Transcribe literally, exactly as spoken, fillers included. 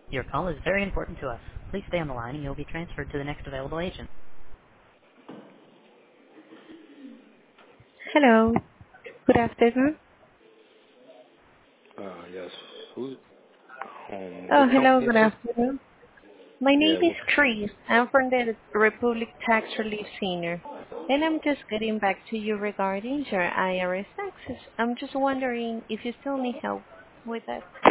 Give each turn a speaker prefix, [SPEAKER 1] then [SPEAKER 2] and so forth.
[SPEAKER 1] Your call is very important to us. Please stay on the line and you'll be transferred to the next available agent. Hello. Good afternoon.
[SPEAKER 2] Uh, yes. Who's um?
[SPEAKER 1] Oh,
[SPEAKER 2] What
[SPEAKER 1] hello.
[SPEAKER 2] company is
[SPEAKER 1] Good
[SPEAKER 2] this?
[SPEAKER 1] afternoon. My name
[SPEAKER 2] Yeah.
[SPEAKER 1] is
[SPEAKER 2] What?
[SPEAKER 1] Chris. I'm from the Republic Tax Relief Center, and I'm just getting back to you regarding your I R S taxes. I'm just wondering if you still need help with that.